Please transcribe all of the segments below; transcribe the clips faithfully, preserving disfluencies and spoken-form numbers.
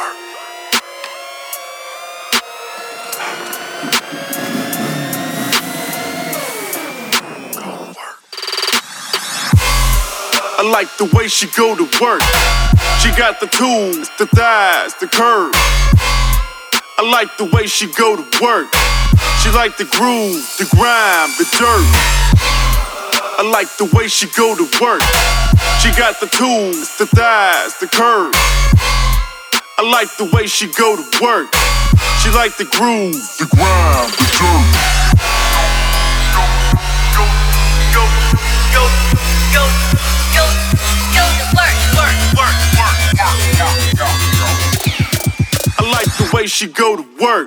I like the way she go to work. She got the tools, the thighs, the curves. I like the way she go to work. She like the groove, the grime, the dirt. I like the way she go to work. She got the tools, the thighs, the curves. I like the way she go to work. She like the groove, the grime, the dirt. Go, go, go, go, go, go to work, work, work, work. I like the way she go to work.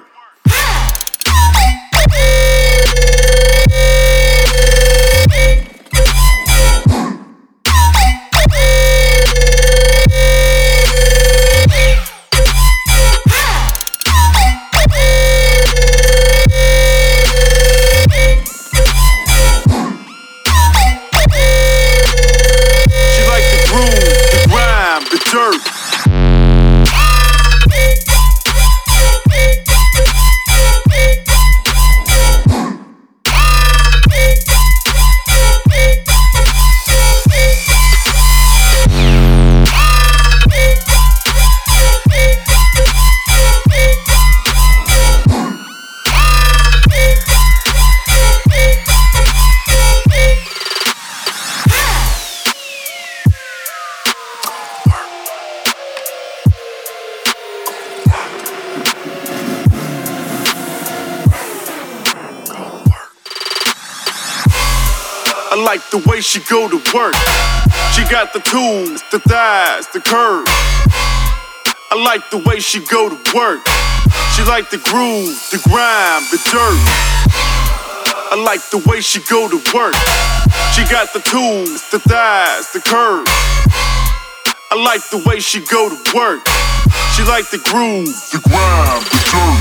I like the way she go to work. She got the tools, the thighs, the curves. I like the way she go to work. She like the groove, the grime, the dirt. I like the way she go to work. She got the tools, the thighs, the curves. I like the way she go to work. She like the groove, the grime, the dirt.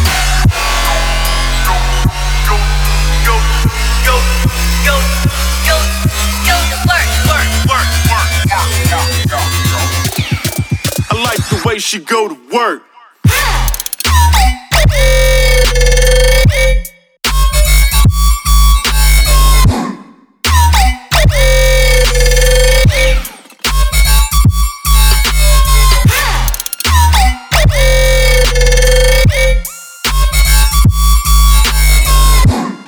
Go, go, go, go, go, go to work, work, work, work. I like the way she go to work.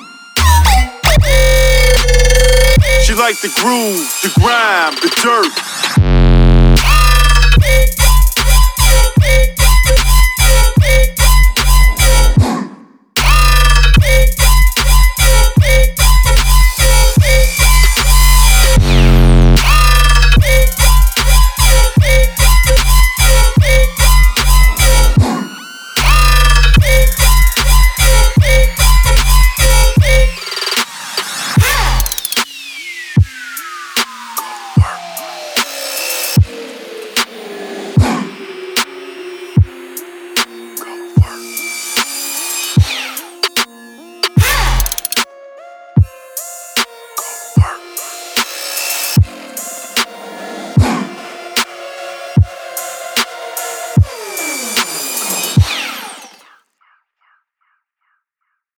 She like the groove, the grime, the dirt.